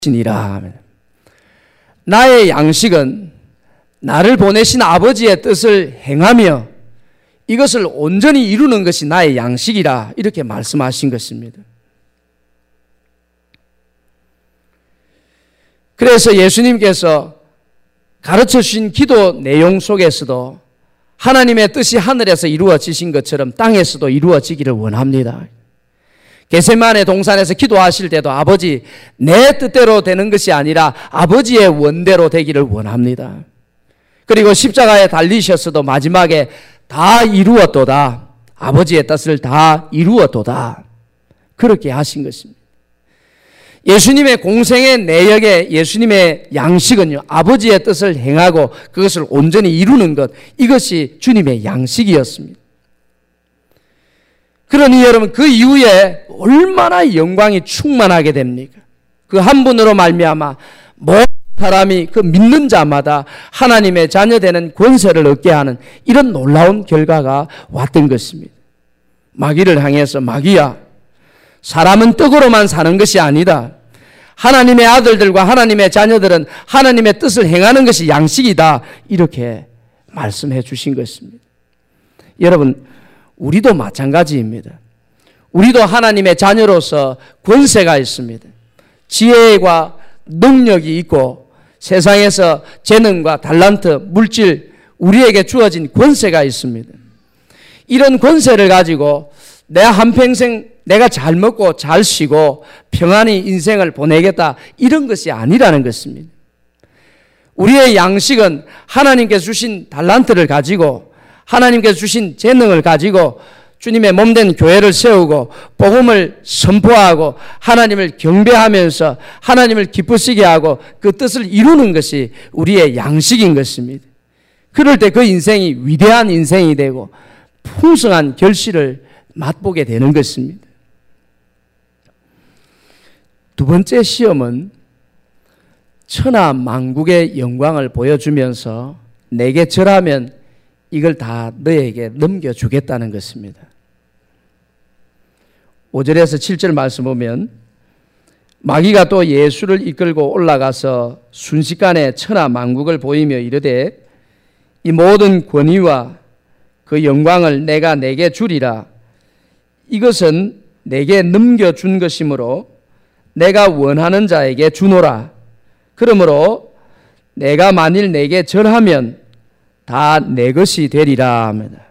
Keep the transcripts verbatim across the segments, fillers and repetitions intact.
이라. 나의 양식은 나를 보내신 아버지의 뜻을 행하며 이것을 온전히 이루는 것이 나의 양식이라, 이렇게 말씀하신 것입니다. 그래서 예수님께서 가르쳐 주신 기도 내용 속에서도 하나님의 뜻이 하늘에서 이루어지신 것처럼 땅에서도 이루어지기를 원합니다. 겟세마네 동산에서 기도하실 때도 아버지, 내 뜻대로 되는 것이 아니라 아버지의 원대로 되기를 원합니다. 그리고 십자가에 달리셨어도 마지막에 다 이루었도다, 아버지의 뜻을 다 이루었도다, 그렇게 하신 것입니다. 예수님의 공생의 내역에 예수님의 양식은요, 아버지의 뜻을 행하고 그것을 온전히 이루는 것, 이것이 주님의 양식이었습니다. 그러니 여러분, 그 이후에 얼마나 영광이 충만하게 됩니까? 그 한 분으로 말미암아 모든 사람이 그 믿는 자마다 하나님의 자녀되는 권세를 얻게 하는 이런 놀라운 결과가 왔던 것입니다. 마귀를 향해서, 마귀야, 사람은 떡으로만 사는 것이 아니다. 하나님의 아들들과 하나님의 자녀들은 하나님의 뜻을 행하는 것이 양식이다, 이렇게 말씀해 주신 것입니다. 여러분, 우리도 마찬가지입니다. 우리도 하나님의 자녀로서 권세가 있습니다. 지혜와 능력이 있고 세상에서 재능과 달란트, 물질, 우리에게 주어진 권세가 있습니다. 이런 권세를 가지고 내 한평생 내가 잘 먹고 잘 쉬고 평안히 인생을 보내겠다, 이런 것이 아니라는 것입니다. 우리의 양식은 하나님께서 주신 달란트를 가지고, 하나님께서 주신 재능을 가지고 주님의 몸된 교회를 세우고 복음을 선포하고 하나님을 경배하면서 하나님을 기쁘시게 하고 그 뜻을 이루는 것이 우리의 양식인 것입니다. 그럴 때 그 인생이 위대한 인생이 되고 풍성한 결실을 맛보게 되는 것입니다. 두 번째 시험은 천하 만국의 영광을 보여주면서 내게 절하면 이걸 다 너에게 넘겨주겠다는 것입니다. 오 절에서 칠 절 말씀 보면, 마귀가 또 예수를 이끌고 올라가서 순식간에 천하 만국을 보이며 이르되 이 모든 권위와 그 영광을 내가 내게 주리라. 이것은 내게 넘겨준 것이므로 내가 원하는 자에게 주노라. 그러므로 내가 만일 내게 절하면 다 내 것이 되리라 합니다.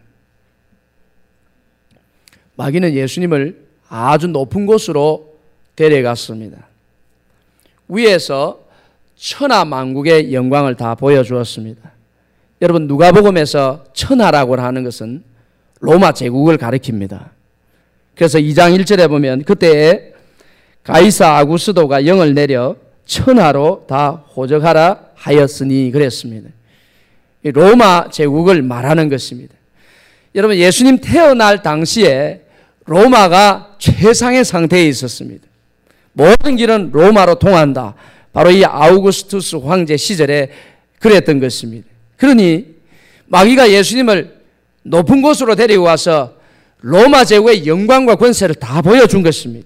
마귀는 예수님을 아주 높은 곳으로 데려갔습니다. 위에서 천하 만국의 영광을 다 보여주었습니다. 여러분, 누가복음에서 천하라고 하는 것은 로마 제국을 가리킵니다. 그래서 이 장 일 절에 보면 그때에 가이사 아구스도가 영을 내려 천하로 다 호적하라 하였으니 그랬습니다. 로마 제국을 말하는 것입니다. 여러분, 예수님 태어날 당시에 로마가 최상의 상태에 있었습니다. 모든 길은 로마로 통한다. 바로 이 아우구스투스 황제 시절에 그랬던 것입니다. 그러니 마귀가 예수님을 높은 곳으로 데리고 와서 로마 제국의 영광과 권세를 다 보여준 것입니다.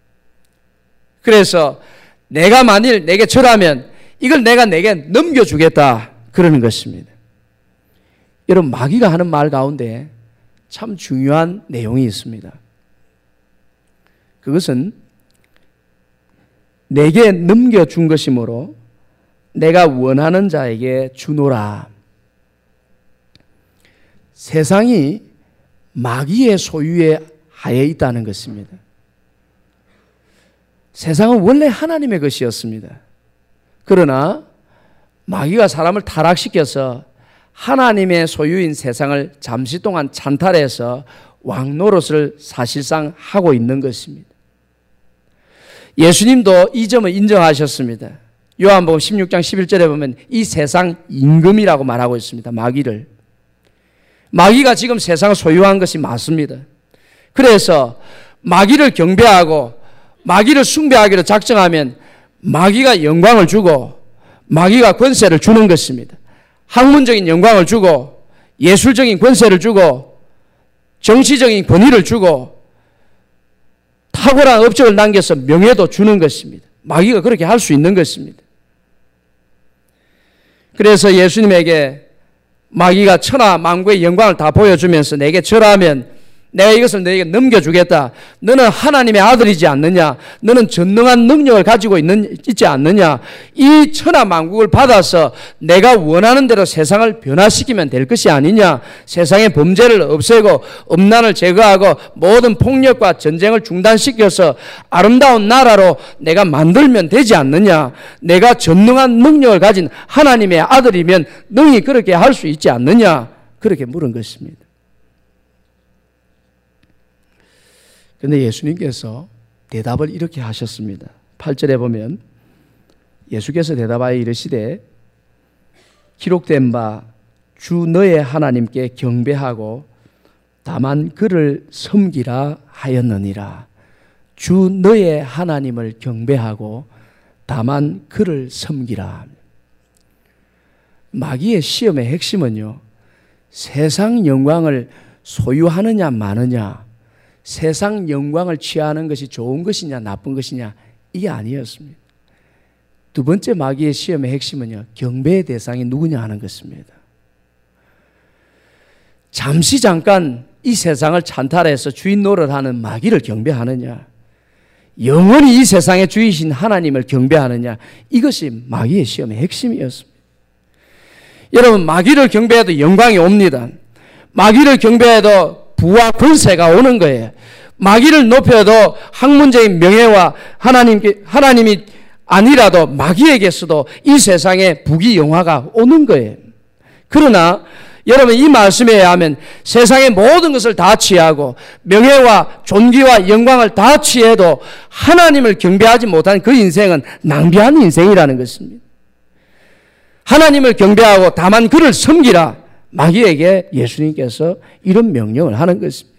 그래서 내가 만일 내게 절하면 이걸 내가 내게 넘겨주겠다, 그러는 것입니다. 여러분, 마귀가 하는 말 가운데 참 중요한 내용이 있습니다. 그것은 내게 넘겨준 것이므로 내가 원하는 자에게 주노라. 세상이 마귀의 소유에 하에 있다는 것입니다. 세상은 원래 하나님의 것이었습니다. 그러나 마귀가 사람을 타락시켜서 하나님의 소유인 세상을 잠시 동안 찬탈해서 왕노릇을 사실상 하고 있는 것입니다. 예수님도 이 점을 인정하셨습니다. 요한복음 십육 장 십일 절에 보면 이 세상 임금이라고 말하고 있습니다. 마귀를. 마귀가 지금 세상을 소유한 것이 맞습니다. 그래서 마귀를 경배하고 마귀를 숭배하기로 작정하면 마귀가 영광을 주고 마귀가 권세를 주는 것입니다. 학문적인 영광을 주고 예술적인 권세를 주고 정치적인 권위를 주고 탁월한 업적을 남겨서 명예도 주는 것입니다. 마귀가 그렇게 할 수 있는 것입니다. 그래서 예수님에게 마귀가 천하 만국의 영광을 다 보여주면서 내게 절하면 내가 이것을 너에게 넘겨주겠다. 너는 하나님의 아들이지 않느냐? 너는 전능한 능력을 가지고 있는, 있지 않느냐? 이 천하 만국을 받아서 내가 원하는 대로 세상을 변화시키면 될 것이 아니냐? 세상의 범죄를 없애고 음란을 제거하고 모든 폭력과 전쟁을 중단시켜서 아름다운 나라로 내가 만들면 되지 않느냐? 내가 전능한 능력을 가진 하나님의 아들이면 능히 그렇게 할 수 있지 않느냐? 그렇게 물은 것입니다. 그런데 예수님께서 대답을 이렇게 하셨습니다. 팔 절에 보면 예수께서 대답하여 이르시되 기록된 바 주 너의 하나님께 경배하고 다만 그를 섬기라 하였느니라. 주 너의 하나님을 경배하고 다만 그를 섬기라. 마귀의 시험의 핵심은요, 세상 영광을 소유하느냐 마느냐, 세상 영광을 취하는 것이 좋은 것이냐 나쁜 것이냐, 이게 아니었습니다. 두 번째 마귀의 시험의 핵심은요, 경배의 대상이 누구냐 하는 것입니다. 잠시 잠깐 이 세상을 찬탈해서 주인 노릇하는 마귀를 경배하느냐, 영원히 이 세상의 주이신 하나님을 경배하느냐, 이것이 마귀의 시험의 핵심이었습니다. 여러분, 마귀를 경배해도 영광이 옵니다. 마귀를 경배해도 부와 권세가 오는 거예요. 마귀를 높여도 학문적인 명예와 하나님께, 하나님이 아니라도 마귀에게서도 이 세상에 부귀 영화가 오는 거예요. 그러나 여러분, 이 말씀에 의하면 세상의 모든 것을 다 취하고 명예와 존귀와 영광을 다 취해도 하나님을 경배하지 못한 그 인생은 낭비한 인생이라는 것입니다. 하나님을 경배하고 다만 그를 섬기라. 마귀에게 예수님께서 이런 명령을 하는 것입니다.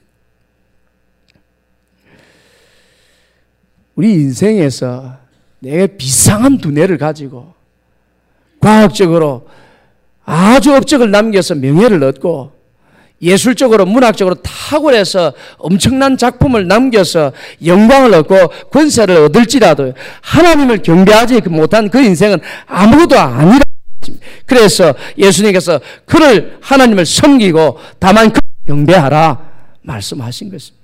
우리 인생에서 내가 비상한 두뇌를 가지고 과학적으로 아주 업적을 남겨서 명예를 얻고 예술적으로 문학적으로 탁월해서 엄청난 작품을 남겨서 영광을 얻고 권세를 얻을지라도 하나님을 경배하지 못한 그 인생은 아무것도 아니라. 그래서 예수님께서 그를 하나님을 섬기고 다만 그를 경배하라 말씀하신 것입니다.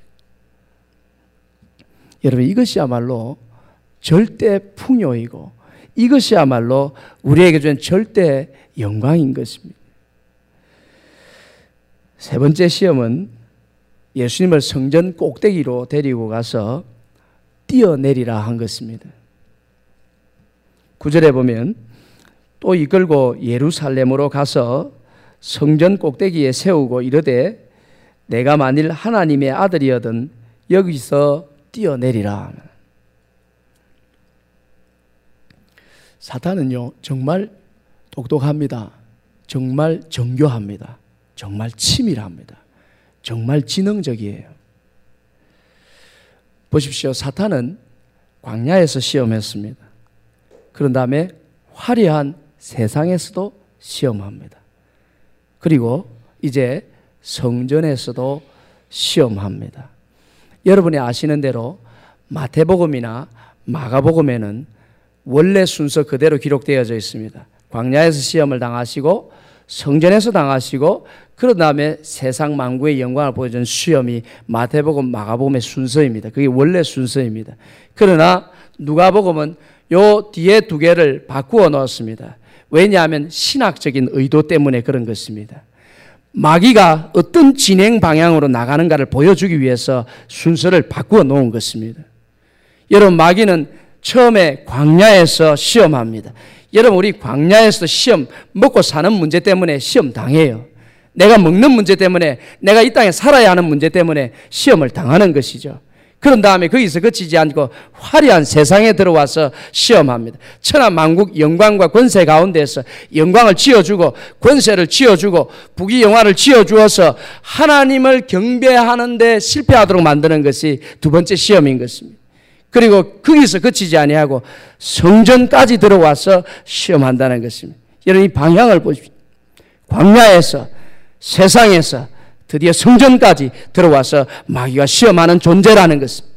여러분, 이것이야말로 절대 풍요이고 이것이야말로 우리에게 준 절대 영광인 것입니다. 세 번째 시험은 예수님을 성전 꼭대기로 데리고 가서 뛰어내리라 한 것입니다. 구 절에 보면 또 이끌고 예루살렘으로 가서 성전 꼭대기에 세우고 이르되 내가 만일 하나님의 아들이거든 여기서 뛰어내리라. 사탄은요, 정말 똑똑합니다. 정말 정교합니다. 정말 치밀합니다. 정말 지능적이에요. 보십시오. 사탄은 광야에서 시험했습니다. 그런 다음에 화려한 세상에서도 시험합니다. 그리고 이제 성전에서도 시험합니다. 여러분이 아시는 대로 마태복음이나 마가복음에는 원래 순서 그대로 기록되어져 있습니다. 광야에서 시험을 당하시고 성전에서 당하시고 그런 다음에 세상 만국의 영광을 보여준 시험이 마태복음, 마가복음의 순서입니다. 그게 원래 순서입니다. 그러나 누가복음은 요 뒤에 두 개를 바꾸어 넣었습니다. 왜냐하면 신학적인 의도 때문에 그런 것입니다. 마귀가 어떤 진행 방향으로 나가는가를 보여주기 위해서 순서를 바꾸어 놓은 것입니다. 여러분, 마귀는 처음에 광야에서 시험합니다. 여러분, 우리 광야에서 시험, 먹고 사는 문제 때문에 시험 당해요. 내가 먹는 문제 때문에, 내가 이 땅에 살아야 하는 문제 때문에 시험을 당하는 것이죠. 그런 다음에 거기서 그치지 않고 화려한 세상에 들어와서 시험합니다. 천하 만국 영광과 권세 가운데서 영광을 쥐어주고 권세를 쥐어주고 부귀 영화를 쥐어주어서 하나님을 경배하는 데 실패하도록 만드는 것이 두 번째 시험인 것입니다. 그리고 거기서 그치지 아니하고 성전까지 들어와서 시험한다는 것입니다. 여러분, 이 방향을 보십시오. 광야에서, 세상에서 드디어 성전까지 들어와서 마귀가 시험하는 존재라는 것입니다.